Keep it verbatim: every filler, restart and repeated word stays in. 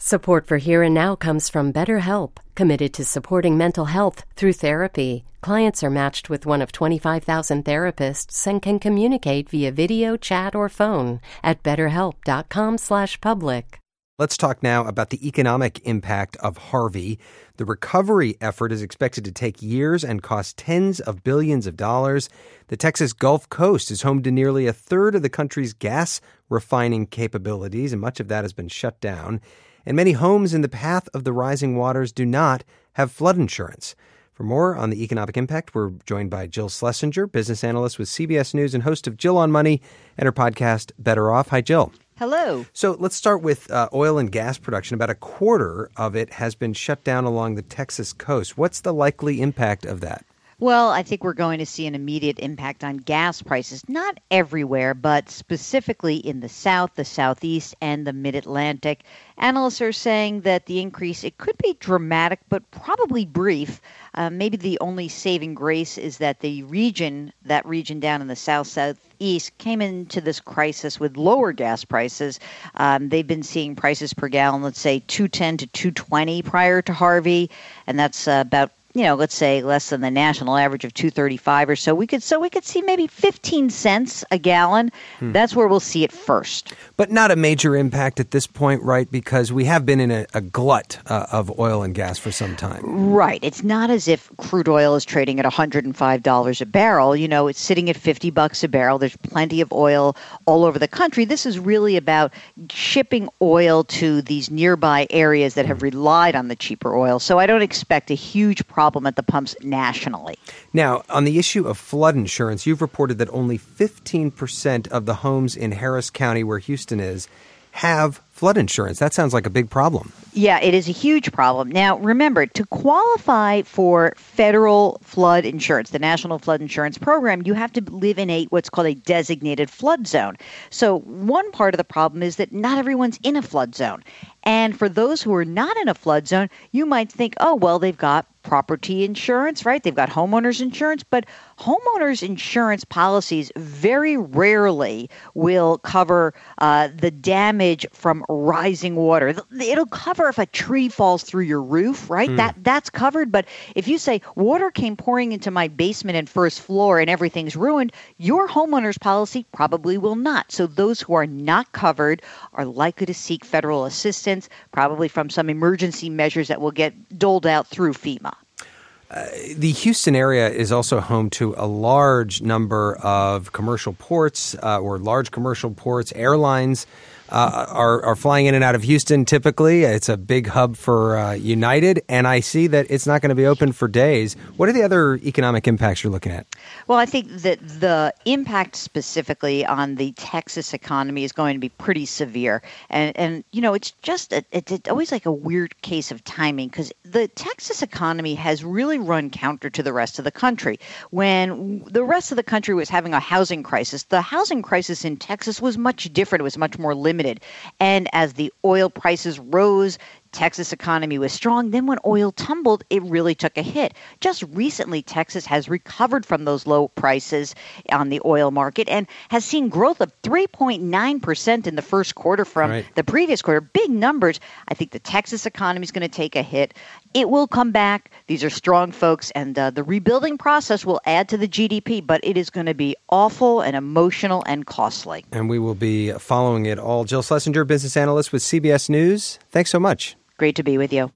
Support for Here and Now comes from BetterHelp, committed to supporting mental health through therapy. Clients are matched with one of twenty-five thousand therapists and can communicate via video, chat, or phone at betterhelp.com slash public. Let's talk now about the economic impact of Harvey. The recovery effort is expected to take years and cost tens of billions of dollars. The Texas Gulf Coast is home to nearly a third of the country's gas refining capabilities, and much of that has been shut down. And many homes in the path of the rising waters do not have flood insurance. For more on the economic impact, we're joined by Jill Schlesinger, business analyst with C B S News and host of Jill on Money and her podcast, Better Off. Hi, Jill. Hello. So let's start with uh, oil and gas production. About a quarter of it has been shut down along the Texas coast. What's the likely impact of that? Well, I think we're going to see an immediate impact on gas prices, not everywhere, but specifically in the South, the Southeast, and the Mid-Atlantic. Analysts are saying that the increase, it could be dramatic, but probably brief. Uh, maybe the only saving grace is that the region, that region down in the South, Southeast, came into this crisis with lower gas prices. Um, they've been seeing prices per gallon, let's say two ten to two twenty prior to Harvey, and that's uh, about you know, let's say less than the national average of two thirty-five or so. We could so we could see maybe fifteen cents a gallon. Hmm. That's where we'll see it first. But not a major impact at this point, right? Because we have been in a, a glut uh, of oil and gas for some time. Right. It's not as if crude oil is trading at one hundred five dollars a barrel. You know, it's sitting at fifty bucks a barrel. There's plenty of oil all over the country. This is really about shipping oil to these nearby areas that have relied on the cheaper oil. So I don't expect a huge problem at the pumps nationally. Now, on the issue of flood insurance, you've reported that only fifteen percent of the homes in Harris County, where Houston is, have flood insurance. That sounds like a big problem. Yeah, it is a huge problem. Now, remember, to qualify for federal flood insurance, the National Flood Insurance Program, you have to live in a what's called a designated flood zone. So one part of the problem is that not everyone's in a flood zone. And for those who are not in a flood zone, you might think, oh, well, they've got property insurance, right? They've got homeowners insurance, but homeowners insurance policies very rarely will cover uh, the damage from rising water. It'll cover if a tree falls through your roof, right? Mm. That that's covered. But if you say water came pouring into my basement and first floor and everything's ruined, your homeowner's policy probably will not. So those who are not covered are likely to seek federal assistance, probably from some emergency measures that will get doled out through FEMA. Uh, the Houston area is also home to a large number of commercial ports uh, or large commercial ports. Airlines uh, are, are flying in and out of Houston typically. It's a big hub for uh, United, and I see that it's not going to be open for days. What are the other economic impacts you're looking at? Well, I think that the impact specifically on the Texas economy is going to be pretty severe. And, and you know, it's just a, it's always like a weird case of timing because the Texas economy has really run counter to the rest of the country. When the rest of the country was having a housing crisis, the housing crisis in Texas was much different. It was much more limited. And as the oil prices rose, Texas economy was strong. Then when oil tumbled, it really took a hit. Just recently, Texas has recovered from those low prices on the oil market and has seen growth of three point nine percent in the first quarter from right. the previous quarter. Big numbers. I think the Texas economy is going to take a hit. It will come back. These are strong folks, and uh, the rebuilding process will add to the G D P, but it is going to be awful and emotional and costly. And we will be following it all. Jill Schlesinger, business analyst with C B S News. Thanks so much. Great to be with you.